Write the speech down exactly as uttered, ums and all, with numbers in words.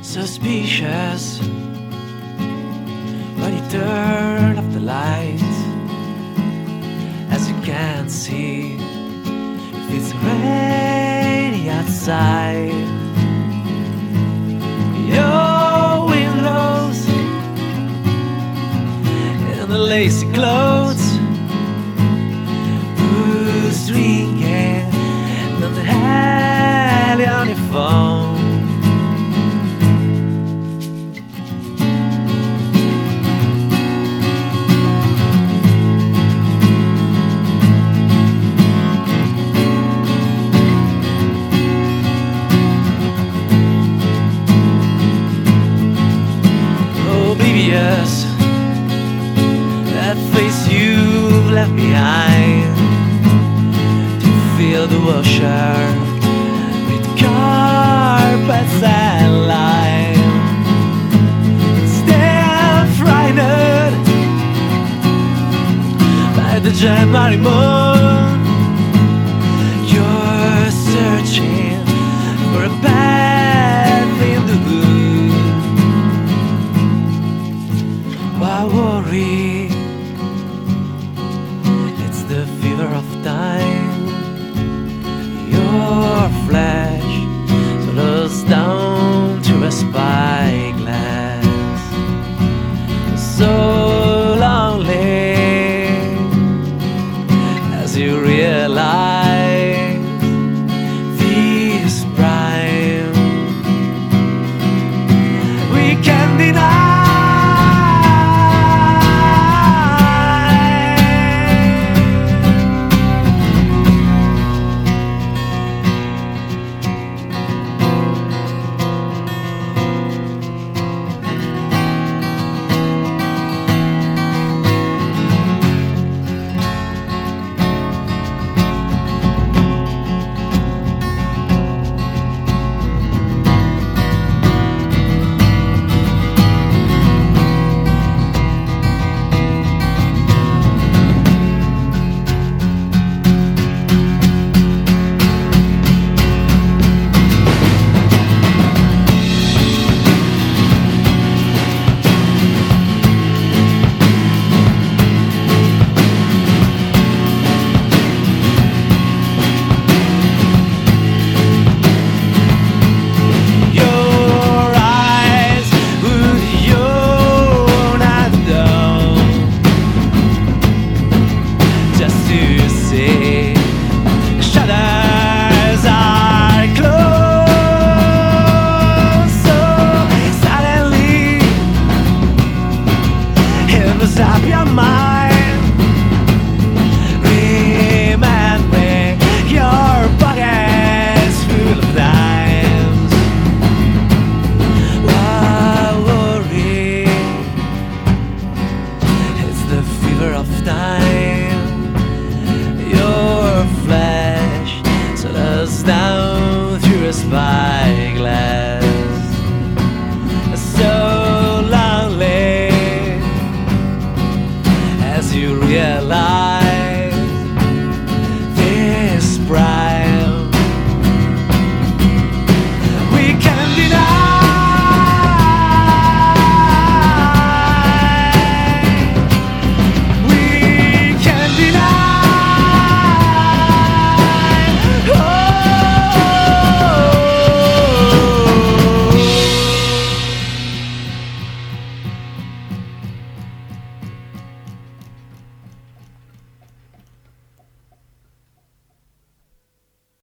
suspicious when you turn off the lights, as you can't see if it's rainy outside. Your windows and the lacy clothes, who's drinking nothing highly on your phone. Oblivious, that face you've left behind, to fill the washer with carpets and lime. Still frightened by the January moon.